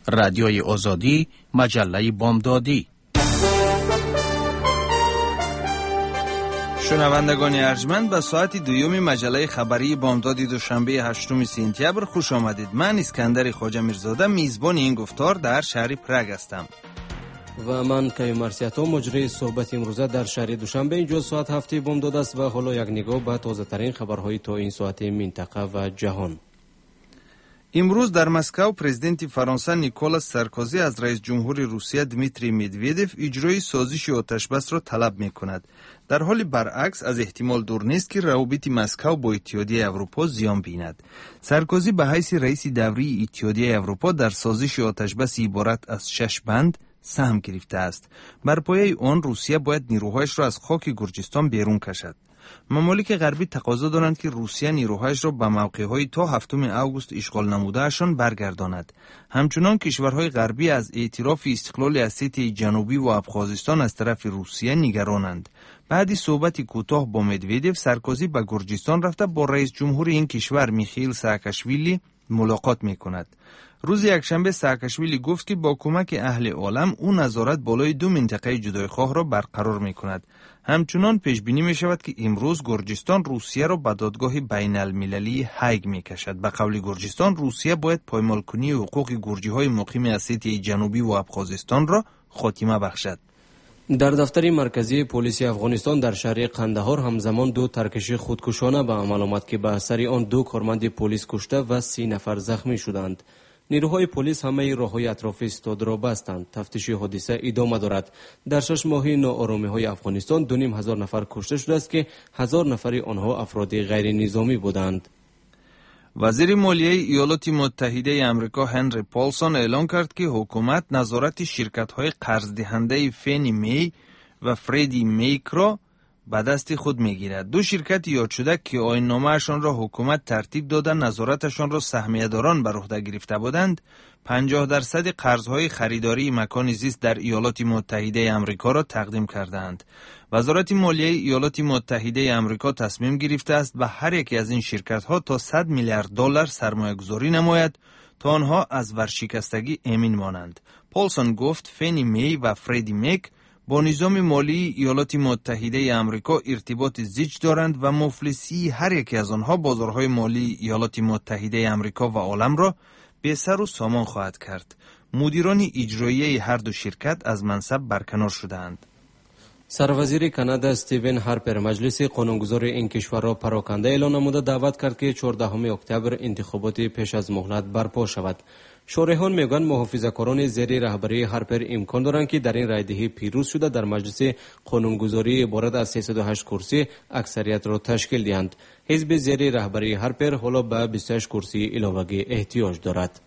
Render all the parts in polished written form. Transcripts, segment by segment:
رادیوی آزادی، مجله بامدادی. شنوندگان ارجمند، به ساعت دوم مجله خبری بامداد دوشنبه 8 سپتامبر خوش آمدید. من اسکندر خواجه میرزاده میزبان این گفتار در شهر پراگ هستم و من کیمرسیاتو مجری صحبت امروزه در شهر دوشنبه. اینجا ساعت 7 بامداد است و حالا یک نگاه به تازه ترین خبرهای تا این ساعت منطقه و جهان. امروز در مسکو پرزیدنت فرانسه نیکولاس سارکوزی از رئیس جمهور روسیه دمیتری مدودوف اجرای سازش آتشبس را طلب می‌کند. در حال برعکس از احتمال دور نیست که روابط مسکو با اتحادیه اروپا زیان بیند. سارکوزی به حیث رئیس دوری اتحادیه اروپا در سازش آتشبس عبارت از 6 بند سهم گرفته است. بر پایه آن روسیه باید نیروهایش را از خاک گرجستان بیرون کشد. ممالک غربی تقاضا دارند که روسیه نیروهایش را به موقع‌های تا 7 آگوست اشغال نموده‌شان برگرداند. همچنان کشورهای غربی از اعتراف استقلال اسیتی جنوبی و ابخازستان از طرف روسیه نگرانند. بعد صحبت کوتاه با مدودوف، سارکوزی به گرجستان رفته با رئیس جمهور این کشور میخائیل سااکاشویلی ملاقات میکند. روز یکشنبه سااکاشویلی گفت که با کمک اهل عالم او نظارت بالای 2 منطقه جدایخواه را برقرار میکند. همچنان پیش بینی می شود که امروز گرجستان روسیه را به دادگاه بین المللی هاگ می کشد. به قول گرجستان، روسیه باید پایمال کنی حقوق گرجی های مقیم اسیتی جنوبی و ابخازستان را خاتمه بخشد. در دفتر مرکزی پلیس افغانستان در شهر قندهار همزمان 2 ترکش خودکشانه به عمل آمد که به اثر آن 2 کارمند پلیس کشته و 30 نفر زخمی شدند. نیروهای پلیس همه راههای اطراف استاد را بستند. تفتیش حادثه ادامه دارد. در 6 ماه ناآرامی‌های افغانستان 2,500 نفر کشته شده است که 1000 نفر آنها افراد غیر نظامی بودند. وزیر مالیه ایالات متحده آمریکا هنری پولسون اعلام کرد که حکومت نظارت شرکت‌های قرض دهنده فنی می و فردی میک را به دست خود میگیرد. 2 شرکت یاد شده که آیین‌نامه‌شان را حکومت ترتیب داده نظارتشان را سهمیه‌داران بر عهده گرفته بودند، 50% قرض‌های خریداری مکان زیست در ایالات متحده آمریکا را تقدیم کردند. وزارت مالیه ایالات متحده آمریکا تصمیم گرفته است به هر یک از این شرکت‌ها تا 100 میلیارد دلار سرمایه‌گذاری نماید تا آنها از ورشکستگی امین مانند. پولسون گفت فنی می و فردی میک با نظام مالی ایالات متحده آمریکا ارتباط زیج دارند و مفلسی هر یک از آنها بازارهای مالی ایالات متحده آمریکا و عالم را به سر و سامان خواهد کرد. مدیران اجرایی هر 2 شرکت از منصب برکنار شدند. سروزیر کانادا استیون هارپر مجلس قانونگذار این کشور را پراکنده اعلان نموده دعوت کرد که 14 اکتبر انتخابات پیش از مهلت برپا شود. شارحان میگن محافظه‌کاران زیر رهبری هارپر امکان دارند که در این رایدهی پیروز شده در مجلس قانونگذاری عبارت از 308 کرسی اکثریت را تشکیل دهند. حزب زیر رهبری هارپر حالا به 28 کرسی علاوگی احتیاج دارد.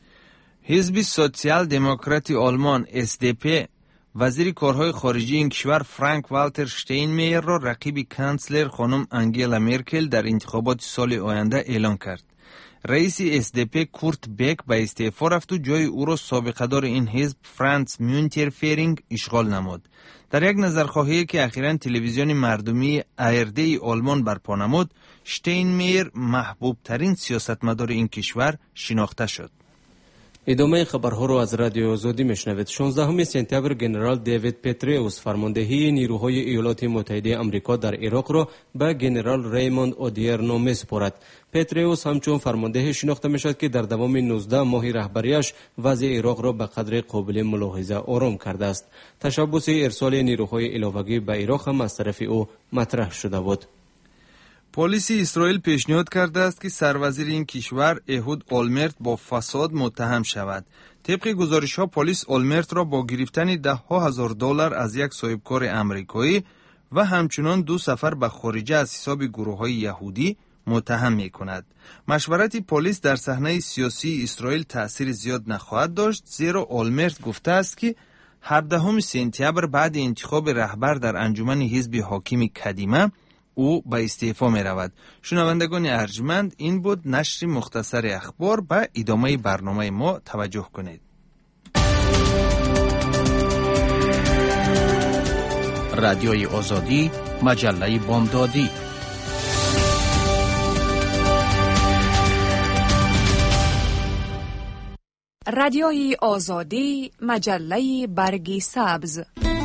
حزب سوسیال دموکرات آلمان SDP وزیر کارهای خارجی این کشور فرانک والتر شتینمایر را رقیب کانسلر خانم انگلا مرکل در انتخابات سال آینده اعلان کرد. رئیس SDP کورت بک به استعفا رفت و جای او را سابقه دار این حزب فرانس میونترفرینگ اشغال نمود. در یک نظرخواهی که اخیراً تلویزیون مردمی ARD آلمان برپا نمود، شتینمایر محبوب ترین سیاستمدار این کشور شناخته شد. ادامه خبرها را از رادیو آزادی میشنوید. 16 سپتامبر جنرال دیوید پتریوس فرماندهی نیروهای ایالات متحده آمریکا در عراق را به جنرال ریموند اودیرنو میسپارد. پتریوس همچون فرمانده شناخته میشد که در دوام 19 ماه رهبریش وضع عراق را به قدر قابل ملاحظه آرام کرده است. تشبث ارسال نیروهای علاوگی به عراق هم از طرف او مطرح شده بود. پلیس اسرائیل پیشنهاد کرده است که سروزیر این کشور اهود اولمرت با فساد متهم شود. طبق گزارش‌ها پلیس اولمرت را با گرفتن $10,000 از یک صاحبکار آمریکایی و همچنان 2 سفر به خارجه از حساب گروه‌های یهودی متهم می‌کند. مشورت پلیس در صحنه سیاسی اسرائیل تأثیر زیاد نخواهد داشت، زیرا اولمرت گفته است که 17 سپتامبر بعد انتخاب رهبر در انجمن حزب حاکم کدیمه او به استعفا می رود. شنوندگان ارجمند، این بود نشر مختصر اخبار. به ادامه برنامه ما توجه کنید. رادیوی آزادی، مجله بامدادی. رادیوی آزادی، مجله برگ سبز.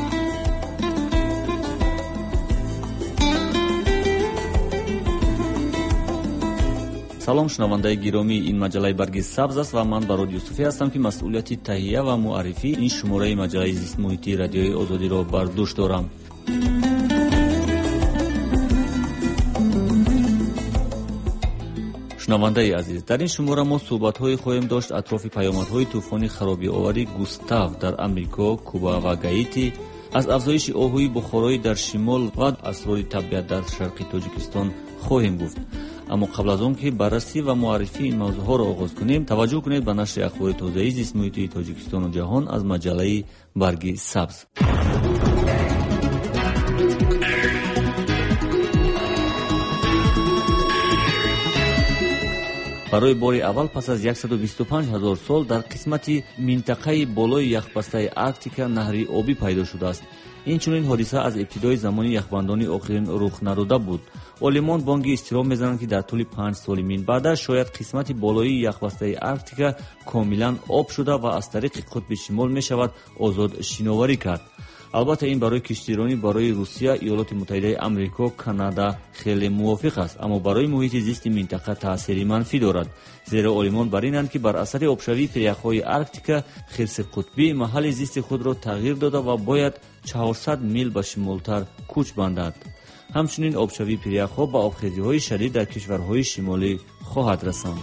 салом шунавандаи гиромӣ, ин маҷалаи барги сабз аст ва ман барод юсуфӣ ҳастам ки масъулияти таҳия ва муаррифии ин шумораи маҷалаи зистмуҳитии радиои озодиро бар дӯш дорам. шунавандаи азиз, дар ин шумора мо суҳбатҳое хоҳем дошт атрофи паёмадҳои тӯфони харобиовари густав дар амрико, куба ва гаити, аз афзоиши оҳуи бухороӣ дар шимол ва асрори табиат дар шарқи тоҷикистон хоҳем гуфт. аммо қабл аз он ки баррасӣ ва муаррифии ин мавзӯъҳоро оғоз кунем, таваҷҷӯҳ кунед ба нашри ахбори тозаи зистмуҳитии тоҷикистону ҷаҳон аз маҷалаи барги сабз. барои бори аввал пас аз 125 000 сол дар қисмати минтақаи болои яхбастаи Арктика наҳри обӣ пайдо шудааст. инчунин ҳодиса аз ибтидои замони яхбандони охирин рух надода буд. олимон бонги изтироб мезананд ки дар тӯли 5 соли минбаъдаш шояд қисмати болоии яхбастаи Арктика комилан об шуда ва аз тариқи қутби шимол мешавад озод шиноварӣ кард. албатта ин барои киштиронӣ барои Русия, Иёлоти Муттаҳидаи Амрико, Канада хеле мувофиқ аст, аммо барои муҳити зисти минтақа таъсири манфӣ дорад, зеро олимон бар инанд ки бар асари обшавии пиряхҳои Арктика хирси қутбӣ маҳалли зисти худро тағйир дода ва бояд 400 мил ба шимолтар кӯч бандад. ҳамчунин обшавии пиряхҳо ба обхезиҳои шадид дар кишварҳои шимолӣ хоҳад расонд.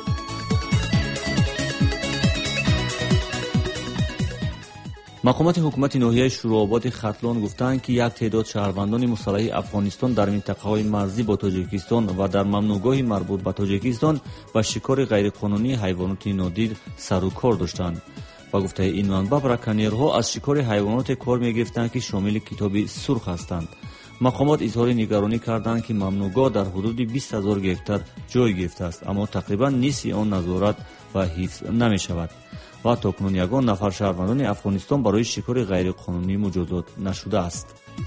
мақомати ҳукумати ноҳияи шуроободи Хатлон гуфтанд ки як теъдод шаҳрвандони мусаллаҳи Афғонистон дар минтақаҳои марзӣ бо Тоҷикистон ва дар мамнӯъгоҳи марбут ба Тоҷикистон ба шикори ғайриқонунии ҳайвоноти нодир сару кор доштанд. ба гуфтаи ин манбаъ, браконьерҳо аз шикори ҳайвоноте кор мегирифтанд ки шомили китоби сурх ҳастанд. мақомот изҳори нигаронӣ карданд ки мамнӯъгоҳ дар ҳудуди 20 000 гектар ҷой гирифтааст, аммо тақрибан нисфи он назорат ва ҳифз намешавад ва токунун ягон нафар шаҳрвандони Афғонистон барои шикори ғайриқонунӣ муҷозот нашудааст.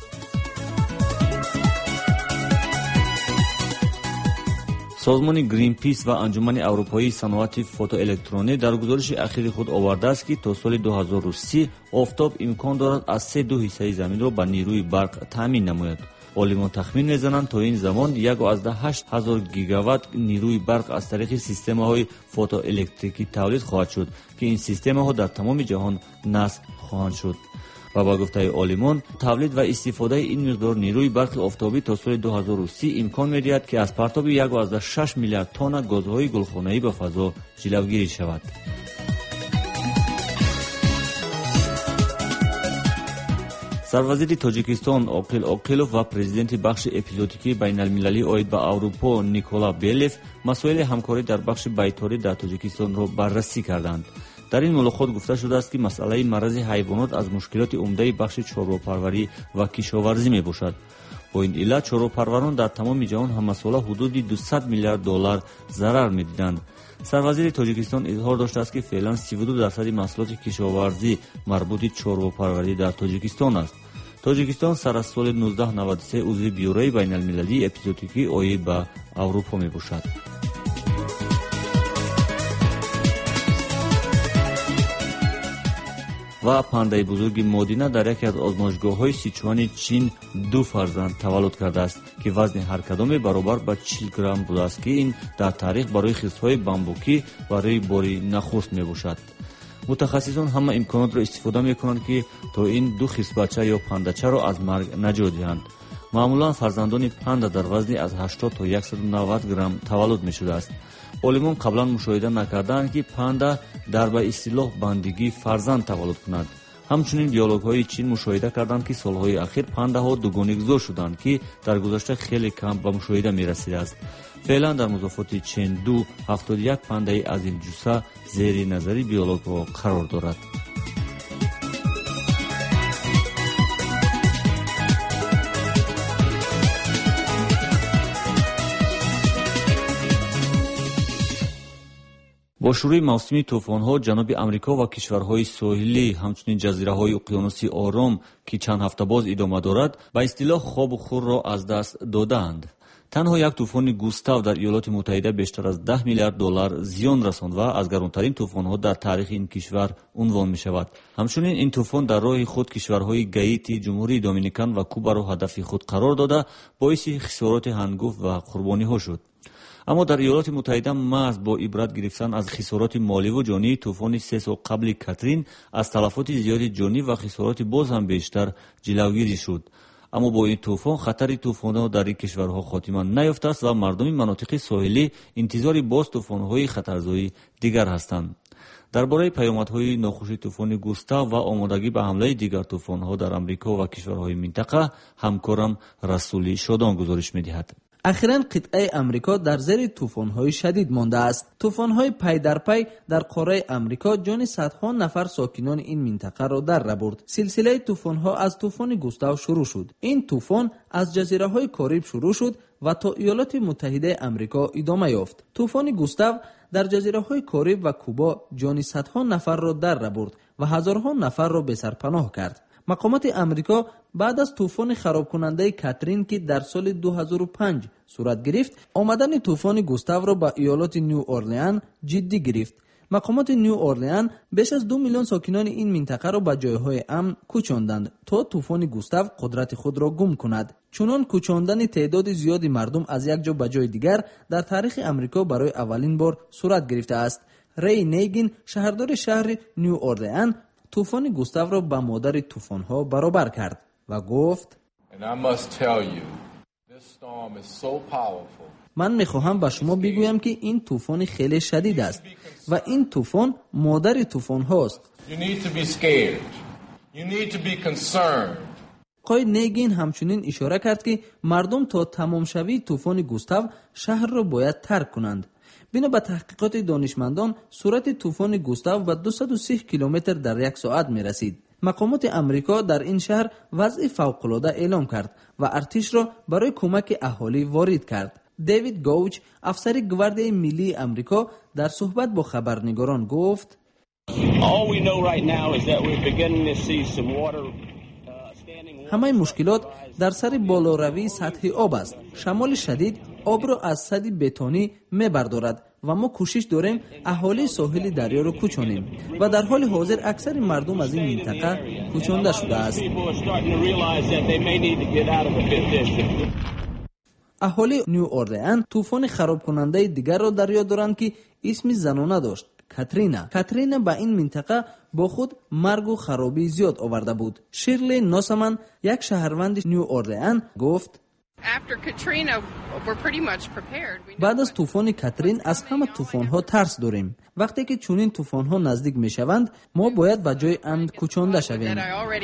созмони Greenpeace ва анҷумани аврупоии саноати фотоэлектронӣ дар гузориши ахири худ овардааст ки то соли 2030 офтоб имкон дорад аз 3/2 ҳиссаи заминро ба нирӯи барқ таъмин намояд. олимон тахмин мезананд то ин замон 1.8 000 гигаватт нирӯи барқ аз тариқи системаҳои фотоэлектрикӣ тавлид хоҳад шуд ки ин системаҳо дар тамоми ҷаҳон насб хоҳанд шуд. ва ба гуфтаи олимон, тавлид ва истифодаи ин миқдор нирӯи барқи офтобӣ то соли 2030 имкон медиҳад ки аз партоби 1.6 миллиард тонна газҳои гулхонаӣ ба фазо ҷилавгирӣ шавад. сарвазири Тоҷикистон Оқил Оқилов ва президенти бахши эпизодикии байналмилалӣ оид ба Аврупо Никола Белев масоили ҳамкорӣ дар бахши байторӣ дар Тоҷикистонро баррасӣ карданд. дар ин мулоқот гуфта шудааст ки масъалаи марази ҳайвонот аз мушкилоти умдаи бахши чорвопарварӣ ва кишоварзӣ мебошад. бо ин иллат чорвопарварон дар тамоми ҷаҳон ҳамасола ҳудуди $200 миллиард зарар медиданд. сарвазири Тоҷикистон изҳор доштааст ки феълан 32% маҳсулоти кишоварзӣ марбути чорвопарварӣ дар Тоҷикистон аст. Тоҷикистон сар аз соли 1993 узви бюрои байналмилалии эпизодикӣ оид ба Аврупо мебошад. ва пандаи бузурги Модина дар яке аз озмоишгоҳҳои Сичуани Чин 2 фарзанд таваллуд кардааст ки вазни ҳар кадоме баробар ба 40 грамм будааст ки ин дар таърих барои хирсҳои бамбукӣ барои бори нахуст мебошад. мутахассисон ҳама имконотро истифода мекунанд ки то ин 2 хирсбача ё пандачаро аз марг наҷот диҳанд. маъмулан фарзандони панда дар вазни аз 80 то 190 грамм таваллуд мешудааст. олимон қаблан мушоҳида накардаанд ки панда дар ба истилоҳ бандигӣ фарзанд таваллуд кунад. ҳамчунин биологҳои Чин мушоҳида карданд ки солҳои ахир пандаҳо дугонигузор шуданд ки дар гузашта хеле кам ба мушоҳида мерасидааст. феълан дар музофоти Чен-2 71 пандаи азилҷуса зери назари биологҳо қарор дорад. бо шурӯи мавсими тӯфонҳо ҷануби амрико ва кишварҳои соҳилӣ ҳамчунин ҷазираҳои уқёнуси ором ки чанд ҳафта боз идома дорад ба истилоҳ хобу хурро аз даст додаанд. танҳо як тӯфони густав дар иёлоти муттаҳида бештар аз $10 миллиард зиён расонд ва аз гаронтарин тӯфонҳо дар таърихи ин кишвар унвон мешавад. ҳамчунин ин тӯфон дар роҳи худ кишварҳои гаити, ҷумҳурии доминикан ва кубаро ҳадафи худ қарор дода боиси хисороти ҳангуфт ва қурбониҳо шуд. аммо дар иёлоти муттаҳида маҳз бо ибрат гирифтан аз хисороти моливу ҷонӣ тӯфони 3 сол қабли Катрин аз талафоти зиёди ҷонӣ ва хисороти боз ҳам бештар ҷилавгирӣ шуд. аммо бо ин тӯфон хатари тӯфонҳо дар ин кишварҳо хотима наёфтааст ва мардуми манотиқи соҳилӣ интизори боз тӯфонҳои хатарзои дигар ҳастанд. дар бораи паёмадҳои нохуши тӯфони густав ва омодагӣ ба ҳамлаи дигар тӯфонҳо дар амрико ва кишварҳои минтақа ҳамкорам Расули Шодон гузориш медиҳад. ахиран қитъаи амрико дар зери тӯфонҳои шадид мондааст. тӯфонҳои пай дар пай дар қораи амрико ҷони садҳо нафар сокинони ин минтақаро дарра бурд. силсилаи тӯфонҳо аз тӯфони густав шурӯъ шуд. ин тӯфон аз ҷазираҳои Кориб шурӯъ шуд ва то иёлоти муттаҳидаи амрико идома ёфт. тӯфони густав дар ҷазираҳои Кориб ва Куба ҷони садҳо нафарро дарра бурд ва ҳазорҳо нафарро бесарпаноҳ кард. мақомоти амрико баъд аз тӯфони харобкунандаи Катрин ки дар соли 2005 сурат гирифт, омадани тӯфони густавро ба иёлоти Нью Орлеан ҷиддӣ гирифт. мақомоти Нью Орлеан беш аз 2 миллион сокинони ин минтақаро ба ҷойҳои амн кӯчонданд то тӯфони густав қудрати худро гум кунад. чунон кӯчондани теъдоди зиёди мардум аз як ҷо ба ҷои дигар дар таърихи амрико барои аввалин бор сурат гирифтааст. Рей Нейгин, шаҳрдори шаҳри Нью Орлеан, тӯфони густавро ба модари тӯфонҳо баробар кард ва гуфт: ман мехоҳам ба шумо бигӯям ки ин тӯфони хеле шадид аст ва ин тӯфон модари тӯфонҳост. Қои Нейгин ҳамчунин ишора кард ки мардум то тамомшавии тӯфони густав шаҳрро бояд тарк кунанд. бино ба таҳқиқоти донишмандон сурати тӯфони густав ба 230 километр дар як соат мерасид. мақомоти амрико дар ин шаҳр вазъи фавқулода эълон кард ва артишро барои кӯмаки аҳолӣ ворид кард. Дэвид Гоуч, афсари гвардияи миллии амрико, дар суҳбат бо хабарнигорон гуфт: ҳамаи мушкилот дар сари болоравии сатҳи об аст. шамоли шадид обро аз сади бетонӣ мебардорад ва мо кӯшиш дорем аҳолии соҳили дарёро кӯчонем ва дар ҳоли ҳозир аксари мардум аз ин минтақа кӯчонда шудааст. аҳолии Нью Орлеан тӯфони харобкунандаи дигарро дар ёд доранд ки исми занона дошт: Катрина. Катрина ба ин минтақа бо худ маргу харобии зиёд оварда буд. Ширли Носаман, як шаҳрванди Нью Орлеан, гуфт: баъд аз тӯфони Катрин аз ҳама тӯфонҳо тарс дорем. вақте ки чунин тӯфонҳо наздик мешаванд, мо бояд ба ҷои амн кӯчонда шавем.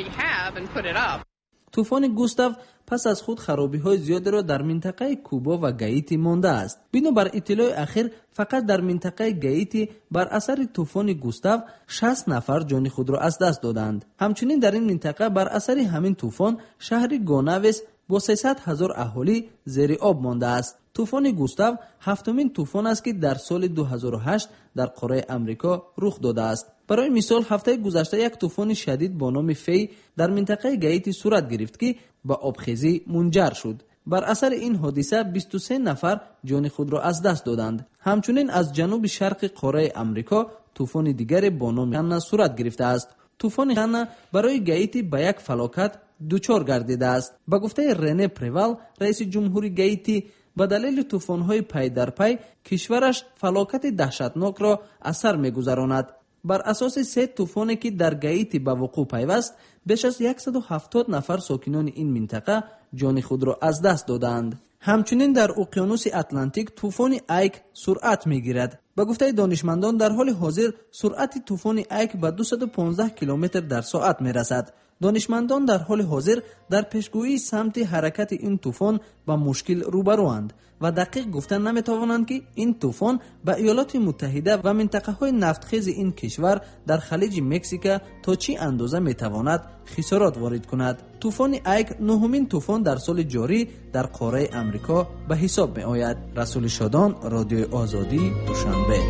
тӯфони Густав пас аз худ харобиҳои зиёдеро дар минтақаи Куба ва Гаити мондааст. бино бар иттилои ахир, фақат дар минтақаи Гаити бар асари тӯфони Густав 60 нафар ҷони худро аз даст доданд. ҳамчунин дар ин минтақа бар асари ҳамин тӯфон шаҳри Гонавес бо 300,000 аҳолӣ зери об мондааст. тӯфони Густав ҳафтумин тӯфон аст ки дар соли 2008 дар қораи Амрико рух додааст. барои мисол, ҳафтаи гузашта як тӯфони шадид бо номи Фей дар минтақаи Гаити сурат гирифт ки ба обхезӣ мунҷар шуд. бар асари ин ҳодиса 23 нафар ҷони худро аз даст доданд. ҳамчунин аз ҷануби шарқи қораи Амрико тӯфони дигаре бо номи Ханна сурат гирифтааст. тӯфони Ханна барои Гаити ба як фалокат дучор гардидааст. ба гуфтаи Рене Превал, раиси ҷумҳури Гаити, ба далели тӯфонҳои пай дар пай кишвараш фалокати даҳшатнокро аз сар мегузаронад. бар асоси 3 тӯфоне ки дар Гаити ба вуқӯъ пайваст, беш аз 170 нафар сокинони ин минтақа ҷони худро аз даст доданд. ҳамчунин дар уқёнуси Атлантик тӯфони Айк суръат мегирад. ба гуфтаи донишмандон, дар ҳоли ҳозир суръати тӯфони Айк ба 215 км дар соат мерасад. донишмандон дар ҳоли ҳозир дар пешгӯии самти ҳаракати ин тӯфон ба мушкил рӯбарӯанд ва дақиқ гуфтан наметавонанд ки ин тӯфон ба Иёлоти Муттаҳида ва минтақаҳои нафтхези ин кишвар дар халиҷи Мексика то чӣ андоза метавонад хисорот ворид кунад. тӯфони Айк нуҳумин тӯфон дар соли ҷорӣ дар қораи Амрико ба ҳисоб меояд. Расули Шодон, Радиои Озодӣ, Душанбе.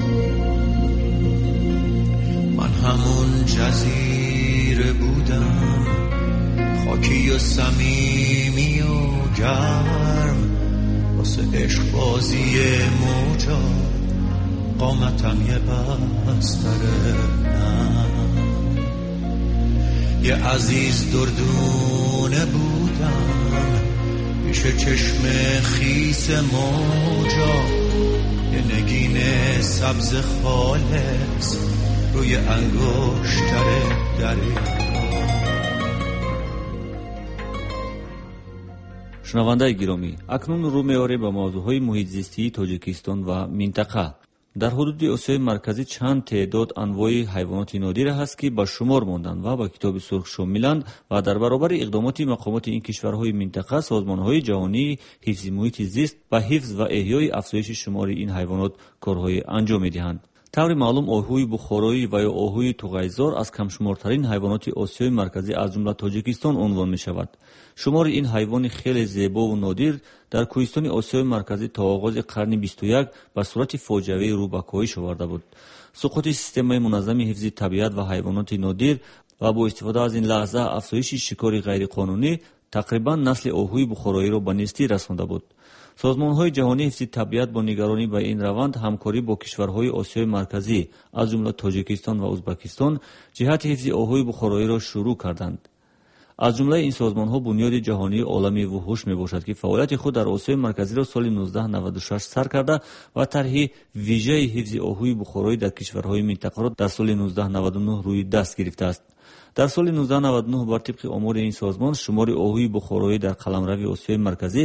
همون جزیره بودم عشق بازی موجا قامتم یه بستره، یه عزیز دردونه بودم پیش چشم خیس موجا، یه نگین سبز خالص روی انگشتر دریا. شنوندگان گرامی، اکنون رو می‌آوریم به موضوعهای محیط زیستی تاجیکستان و منطقه. در حدود آسیای مرکزی چند تعداد انواع حیوانات نادر هست که به شمار ماندند و به کتاب سرخ شاملند و در برابر اقدامات مقامات این کشورهای منطقه، سازمان‌های جهانی حفظ محیط زیست و حفظ و احیای افزایش شمار این حیوانات کارهای انجام می‌دهند. طور معلوم آهوی بخارایی و یا آهوی توغیزار از کمشمارترین حیوانات آسیای مرکزی از جمله تاجیکستان عنوان می شود. شمار این حیوان خیلی زیبا و نادر در کوهستان آسیای مرکزی تا آغاز قرن 21 به صورت فاجعه‌ای رو به کاهش آورده بود. سقوط سیستم منظم حفظ طبیعت و حیوانات نادر و با استفاده از این لحظه افزایش شکار غیر قانونی تقریبا نسل آهوی بخارایی را به نیستی رسانده بود. سازمان‌های جهانی حفظ طبیعت با نگرانی به این روند همکاری با کشورهای آسیای مرکزی از جمله تاجیکستان و ازبکستان جهت حفظ آهوی بخارایی را شروع کردند. از جمله این سازمان‌ها بنیاد جهانی عالمی وحوش میباشد که فعالیت خود در آسیای مرکزی را سال 1996 سر کرده و طرح ویژه حفظ آهوی بخارایی در کشورهای منطقه را در سال 1999 روی دست گرفته است. در سال 1999 بر طبق آمار این سازمان شمار آهوی بخارایی در قلمرو آسیای مرکزی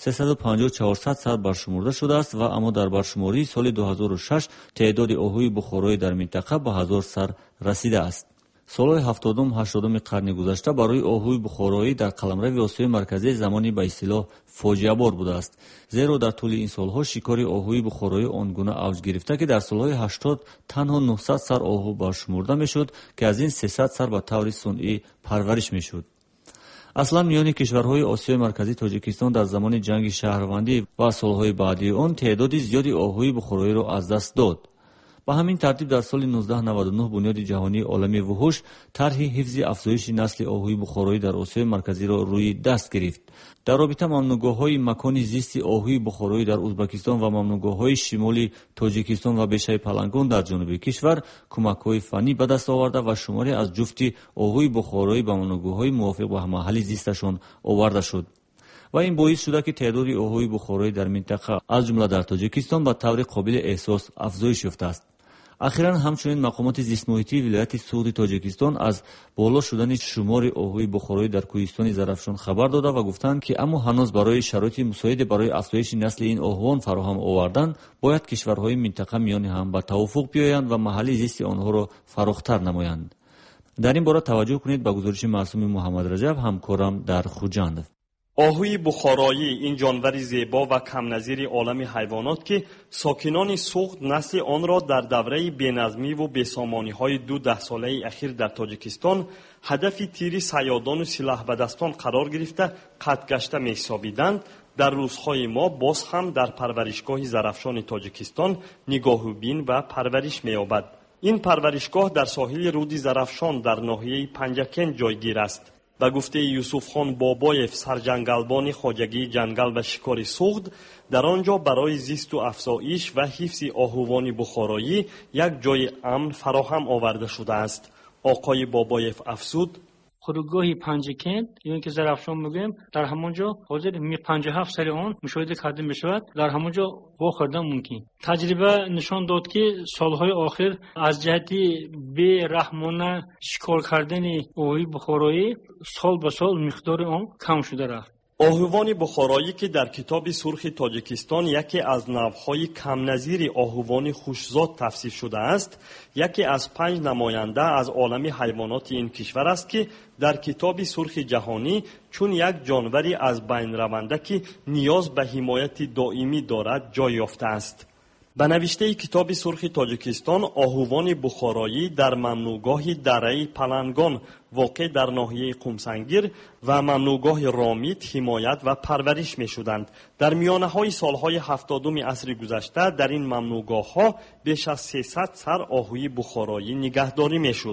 350-400 سر برشمرده شده است و اما در برشماری سال 2006 تعداد آهوی بخارایی در منطقه به 1000 سر رسیده است. سالهای 70-80 قرن گذشته برای آهوی بخارایی در قلمرو آسیای مرکزی زمانی به اصطلاح فاجعه بار بوده است، زیرا در طول این سالها شکار آهوی بخارایی آنگونه اوج گرفته که در سالهای 80 تنها 900 سر آهو برشمرده میشد که از این 300 سر به طور صنعی پرورش میشد. اصلا میان کشورهای آسیای مرکزی تاجیکستان در زمان جنگ شهروندی و سالهای بعدی آن تعداد زیادی آهوی بخارایی را از دست داد. به همین ترتیب در سال 1999 بنیاد جهانی عالمی وحوش طرح حفظ افزایش نسل آهوی بخارایی در آسیای مرکزی را روی دست گرفت. در رابطه ممنوعگاه‌های مکان زیست آهوی بخارایی در ازبکستان و ممنوعگاه‌های شمالی تاجیکستان و بیشه پلنگان در جنوب کشور کمک‌های فنی به دست آورده و شماری از جفت آهوی بخارایی به ممنوعگاه‌های موافق با محل زیستشان آورده شد و این باعث شده که تعداد آهوی بخارایی در منطقه از جمله در تاجیکستان به طور قابل احساس افزایش یافته است. اخیراً همچنین مقامات زیست محیطی ولایت سوخت تاجیکستان از بالا شدن شمار آهوی بخارایی در کوهستان زرافشان خبر داده و گفتند که اما هنوز برای شرایط مساعد برای افزایش نسل این آهوان فراهم آوردن باید کشورهای منطقه میان هم به توافق بیایند و محل زیست آنها را فراختر نمایند. در این باره توجه کنید به گزارش معصوم محمد رجب همکارم در خوجند. آهوی بخارایی این جانور زیبا و کم نظیر عالم حیوانات که ساکنان سوخت نسل آن را در دوره بینظمی و بیسامانی‌های 12 ساله اخیر در تاجیکستان هدف تیر صیادان و سلاح به دستان قرار گرفته قطع گشته می‌حسابیدند. در روزهای ما باز هم در پرورشگاه زرافشان تاجیکستان نگاهوبین و پرورش می‌یابد. این پرورشگاه در ساحل رود زرافشان در ناحیه پنجکن جایگیر است. به گفته یوسف خان بابایف سرجنگلبان خواجگی جنگل و شکار سوخت، در آنجا برای زیست و افزایش و حفظ آهوان بخارایی یک جای امن فراهم آورده شده است. آقای بابایف افزود: خودروگاهی پنجکن یا که زرافشان میگیم در همونجا حاضر 57 سال آن مشاهده کرده میشود، در همونجا واخوردن ممکن. تجربه نشان داد که سالهای آخر از جهت بی رحمانه شکار کردن آهوی بخارایی سال به سال مقدار آن کم شده رفت. آهوان بخارایی که در کتاب سرخ تاجیکستان یکی از نوع‌های کم نظیر آهوان خوشزاد توصیف شده است، یکی از 5 نماینده از عالم حیوانات این کشور است که در کتاب سرخ جهانی چون یک جانوری از بین رونده که نیاز به حمایت دائمی دارد جای یافته است. به نوشته کتاب سرخ تاجیکستان، آهوان بخارایی در ممنوعگاه دره پلنگان واقع در ناحیه قمسنگیر و ممنوعگاه رامیت حمایت و پرورش می شدند. در میانه های سالهای 70 عصر گذشته در این ممنوعگاه ها بیش از 300 سر آهوی بخارایی نگهداری می شد.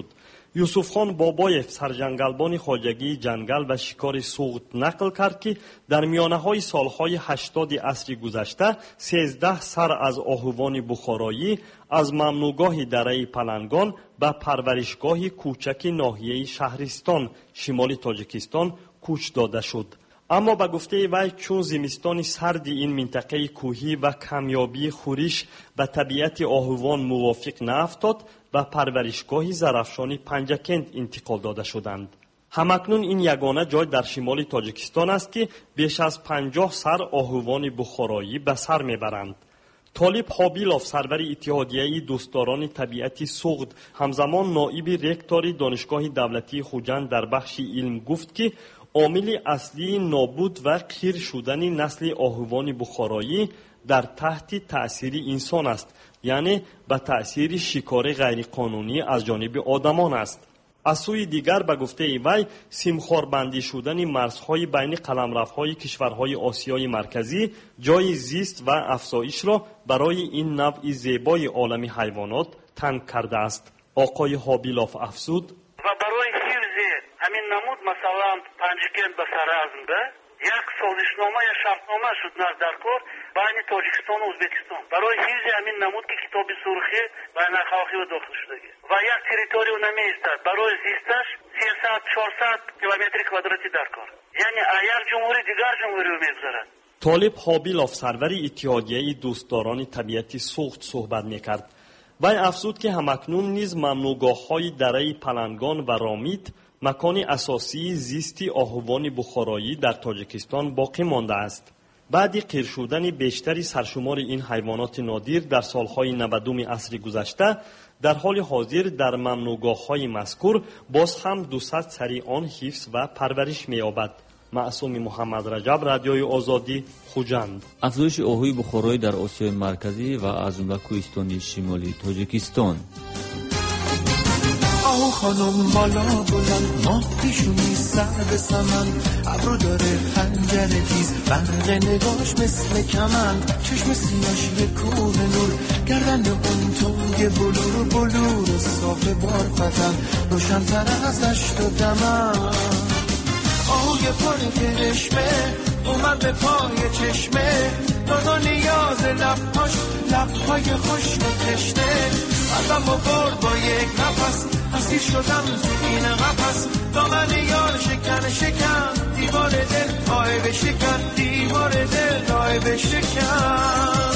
یوسفخان بابایف سرجنگلبان خواجگی جنگل و شکار سوغد نقل کرد که در میانه‌های سالهای 80 عصر گذشته 13 سر از آهوان بخارایی از ممنوعگاه دره پلنگان به پرورشگاه کوچک ناحیه شهرستان شمال تاجیکستان کوچ داده شد. اما به گفته وی چون زمستان سرد این منطقه کوهی و کمیابی خورش به طبیعت آهوان موافق نافتاد و پرورشگاه زرافشانی پنجکند انتقال داده شدند. همکنون این یگانه جای در شمال تاجیکستان است که بیش از 50 سر آهوان بخارایی به سر میبرند. طالب حابیلوف سرور اتحادیه دوستداران طبیعت سوغد همزمان نایب رکتور دانشگاه دولتی خوجند در بخش علم گفت که عامل اصلی نابود و قیر شدن نسل آهوان بخارایی در تحت تأثیر انسان است، یعنی به تأثیر شکار غیرقانونی از جانب آدمان است. از سوی دیگر به گفته وی سیمخواربندی شدن مرزهای بین قلمروهای کشورهای آسیای مرکزی جای زیست و افزایش را برای این نوع زیبای عالم حیوانات تنگ کرده است. آقای حابیلوف افزود: و برای حفظ همین نمود مثلا پنجکند به سرازمده یک سازشنامه یا شرطنامه شد در کار بین تاجیکستان و ازبکستان برای حفظ همین نمود که کتاب سرخی بین خاکی و داخل شده و یک تریتوریو نمیستد برای زیستش 300-400 کیلومتر کوادراتی در کار، یعنی اگر جمهوری دیگر جمهوری رو میگذارد. طالب حابیلوف سرور اتحادیه دوستداران طبیعت سوغد صحبت میکرد. وی افزود که همکنون نیز ممنوعگاه‌های دره پلنگان و رامید مکان اساسی زیستی آهوان بخارایی در تاجیکستان باقی مانده است. بعد قیر شدن بیشتری سرشمار این حیوانات نادر در سالهای 90 عصر گذشته، در حال حاضر در ممنوعگاه‌های مذکور باز هم 200 سری آن حفظ و پرورش می‌یابد. معصوم محمد رجب، رادیوی آزادی، خوجند. افزایش آهوی بخارایی در آسیای مرکزی و از جمله کوهستان شمالی تاجیکستان. آهو خانم بالا بلند ماه پیشونی سر به سمن ابرو داره خنجر تیز برق نگاش مثل کمند چشم سیاش یه کوه نور گردن اون تنگ بلور صاف بار فتن روشن‌تر از دشت و دمن آهوی پر کرشمه اومد به پای چشمه دادا نیاز لبهای خشک و تشنه قلبم و برد با یک نفس اسیر شدم تو این قفس دامن یار شکن دیوار دل راه بشکن دیوار دل راه بشکن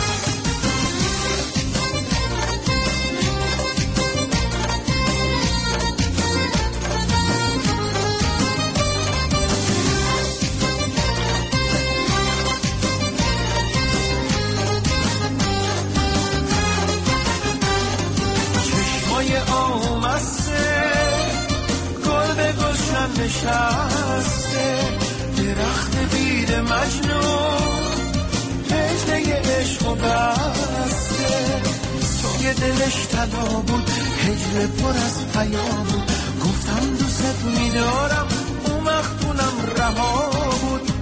نشسته درخت بید مجنون هجله عشق و بسته سوی دلش طلا بود هجله پر از پیام بود گفتم دوست میدارم اون وقت اونم رها بود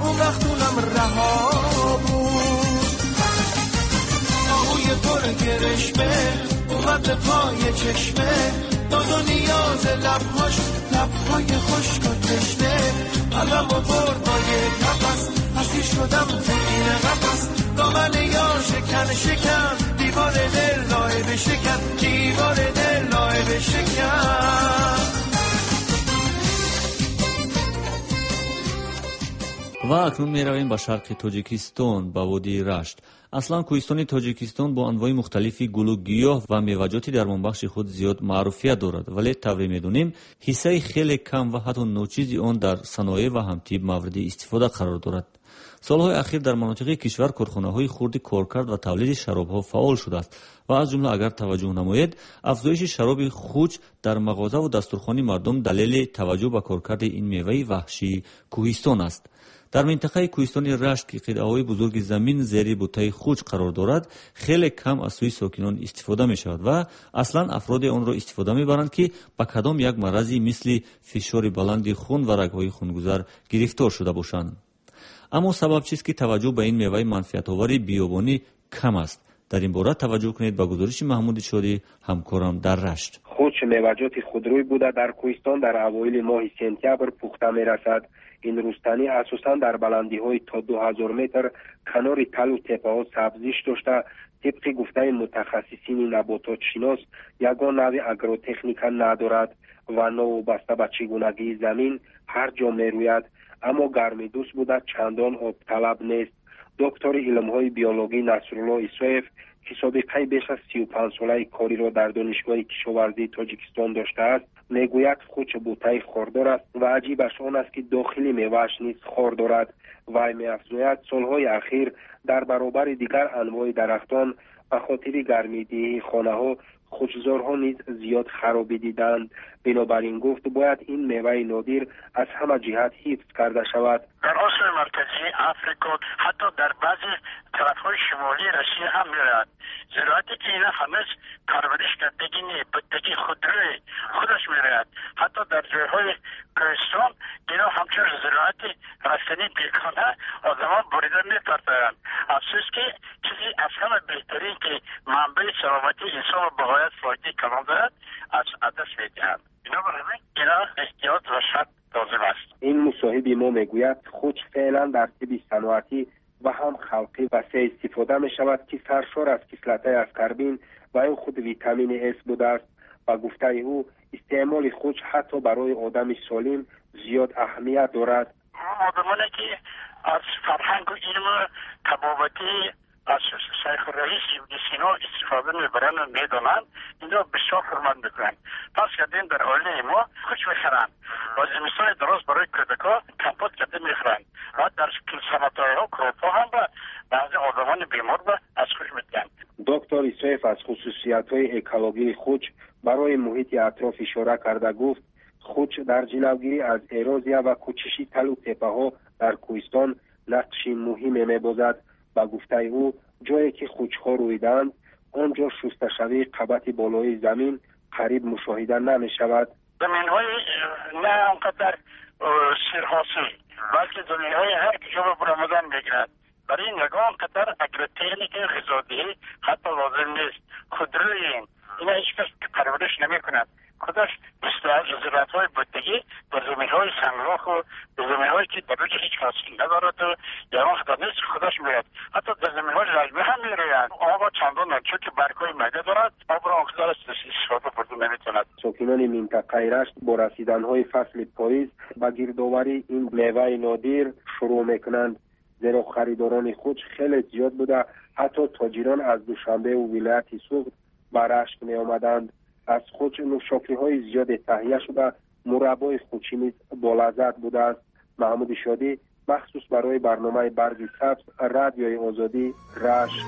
آهوی پر گرشمه اومد به پای چشمه داد و نیاز لبهای خشک و تشنه قلبم و برد با یک نفس اسیر شدم تو این قفس دامن یار شکن دیوار دل لای بشکن دیوار دل لای بشکن. و اکنون می رویم به شرق تاجیکستان به وادی رشت. اصلا کوهستان تاجیکستان با انواع مختلفی گل و گیاه و میوه‌جات درمانبخش خود زیاد معروفیت دارد، ولی طوری می‌دانیم حصه خیلی کم و حتی ناچیزی آن در صنایع و همطیب مورد استفاده قرار دارد. سالهای اخیر در مناطق کشور کارخانه‌های خرد کارکرد و تولید شراب‌ها فعال شده است و از جمله اگر توجه نماید افزایش شراب خوج در مغازه و دسترخوان مردم دلیل توجه به کارکرد این میوه وحشی کوهستان است. در منطقه کوهستان رشت که قطعه‌های بزرگ زمین زیر بوته خوج قرار دارد خیلی کم از سوی ساکنان استفاده می شود و اصلا افراد آن را استفاده می برند که با کدام یک مرضی مثل فشار بلند خون و رگ‌های خونگذار گرفتار شده باشند. اما سبب چیست که توجه به این میوه منفعت‌آور بیابانی کم است؟ در این باره توجه کنید به گزارش محمود شادی همکارم در رشت. خوج خوچ میوجات خودروی بوده در کوهستان در اوایل ماه سپتامبر پخته میرسد. این رستنی اساساً در بلندی های تا 2000 متر کنار تل و تپه ها سبزیش داشته. طبق گفته متخصصین نباتات شناس یگان نوع اگروتکنیک ندارد و نوابسته به چگونگی زمین هر جا میروید، اما گرمی دوست بوده چندان آب طلب نیست. دکتر علم‌های بیولوژی نصرالله عیسویف که سابقه بیش از 35 ساله کاری را در دانشگاه کشاورزی تاجیکستان داشته است میگوید خوچ بوته خاردار است و عجیبش آن است که داخلی میوه‌اش نیز خار دارد. و می‌افزاید سالهای اخیر در برابر دیگر انواع درختان به خاطر گرمیدهی خانه‌ها خوچزارها نیز زیاد خرابی دیدند. بنابراین گفت باید این میوه نادر از همه جهت حفظ کرده شود. در آسیا مرکزی افریقا حتی در بعضی طرف‌های شمالی روسیه هم می‌رود. زراعتی که اینا هنوز پرورش کردگی نیست، بودگی خودروی خودش می‌رود. حتی در جای‌های کوهستان اینا همچون زراعت رستنی بیکانه آدمان بریده می‌پرتند. افسوس که چیزی از همه بهترین که منبع سلامتی انسان و بقایت فایده کلان دارد از دست می‌دهند. اینا احتیاط و شد لازم است. این مصاحب ما میگوید خوچ فعلا در طب صنعتی و هم خلقی وسیع استفاده می شود که سرشار از کسلت‌های اسکاربین و این خود ویتامین اس بوده است. و گفته او استعمال خوچ حتی برای آدم سالم زیاد اهمیت دارد. آدمانی که از فرهنگ و علم طبابتی از شیخ رئیس ابن سینا استفاده میبرن و میدانند، این را بسیار حرمت میکنند. پس کردیم در حاله ما خوش میخرند و زمستان درست برای کودکا کمپوت کرده میخرند و در صنعت‌های ها کروپا هم به بعضی آدمان بیمار به از خوش میدهند. دکتر عیسویف از خصوصیت‌های اکولوژی خوچ برای محیط اطراف اشاره کرده گفت خوچ در جلوگیری از ایروزیا و کوچشی تل و تپه‌ها در کوهستان نقش مهمی می‌بازد. با گفته او جایی که خوچ‌ها رویدند آنجا شستشوی قبط بالای زمین قریب مشاهده نمی شود. زمین‌های نه آنقدر سرحاصل بلکه زمین‌های هر کجا به رمضان میگیرد. برای این یگان قدر اگروتکنیک غذادهی حتی لازم نیست. خودروی اینا هیچ کس پرورش نمی کند. خودش زراعت‌های بودگی به زمین‌های سنگلاخ و به زمین‌هایی که در روی هیچ حاصل ندارد و یگان خدا نیست خودش میرد. حتی در زمین‌های لجمه هم میروید. آب چندان نچو که برگ‌های میده دارد آب را آنقدر استفاده برده نمیتوند. ساکنان منطقه رشت با رسیدن‌های فصل پاییز به گردآوری این میوه نادر شروع میکنند. زیرا خریداران خوچ خیلی زیاد بوده، حتی تاجران از دوشنبه و ولایت سوخت به رشت می آمدند. از خوچ نوشاکی‌های زیاد تهیه شده، مربای خوچی نیز با لذت بوده است. محمود شادی مخصوص برای برنامه برگ سبز رادیوی آزادی رشت.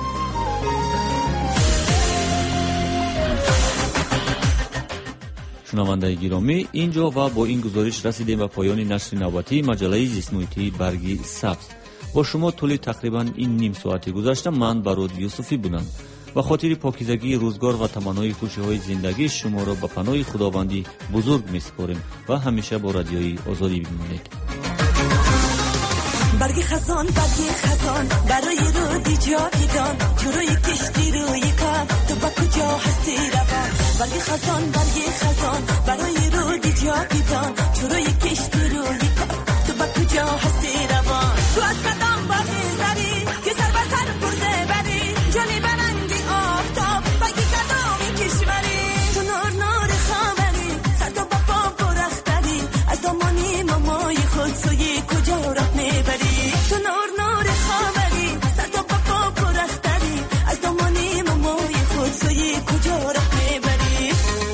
شنوندگان گرامی، اینجا و با این گزارش رسیدیم به پایان نشر نوبتی مجله زیست محیطی برگ سبز. با شما طول تقریبا این نیم ساعتی گذشته من برود یوسفی بودم. و خاطر پاکیزگی روزگار و تمنای خوشی‌های زندگی شما را به پناه خداوندی بزرگ می‌سپاریم و همیشه با رادیوی آزادی بمانید. برگ خزان برای رودی جاویدان جوروی کشتی روی کار تو با کجا هستی روان. برگ خزان برای رودی جاویدان جوروی کشتی روی کار تو با کجا هستی روان. تو از قدم باقی زری که سر به سر برده بری جانی برنگی آفتاب بگی کدامی کشوری. تو نور خامری سر تو با پا برختری از دامانی مامای خود سوی کجا راه میبری. تو نور خامری سر تو با پا برختری از دامانی مامای خود سوی کجا راه میبری.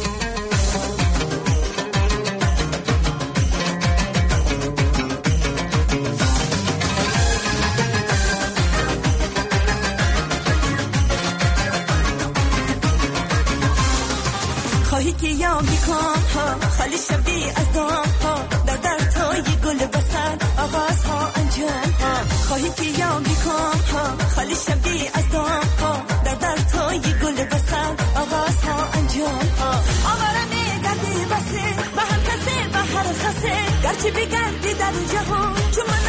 خواهی که یامی کن ها خالی شوی از دام ها در توی گل بسر آغاز ها انجام ها. خواهی که یامی کن ها خالی شوی از دام ها در توی گل بسر آغاز ها انجام ها. آواره میگردی بسه به هم کسی به هر خسه گرچه بگردی در جهان چون